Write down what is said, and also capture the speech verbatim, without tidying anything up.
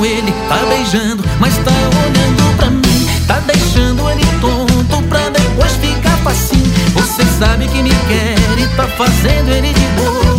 com ele, tá beijando, mas tá olhando pra mim. Tá deixando ele tonto pra depois ficar facinho. Você sabe que me quer e tá fazendo ele de boa.